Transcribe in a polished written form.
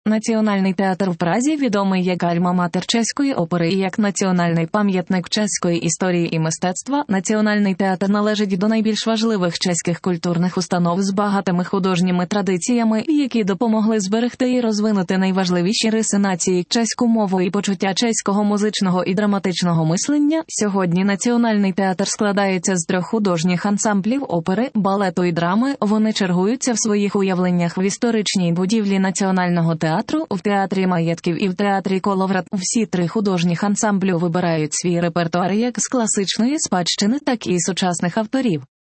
Національний театр в Празі відомий як альма-матер чеської опери і як національний пам'ятник чеської історії і мистецтва. Національний театр належить до найбільш важливих чеських культурних установ з багатими художніми традиціями, які допомогли зберегти і розвинути найважливіші риси нації, чеську мову і почуття чеського музичного і драматичного мислення. Сьогодні Національний театр складається з 3 художніх ансамблів опери, балету і драми. Вони чергуються в своїх уявленнях в історичній будівлі Національного театру, в театрі Маєтків і в театрі Коловрат. Всі 3 художніх ансамблю вибирають свій репертуар як з класичної спадщини, так і сучасних авторів.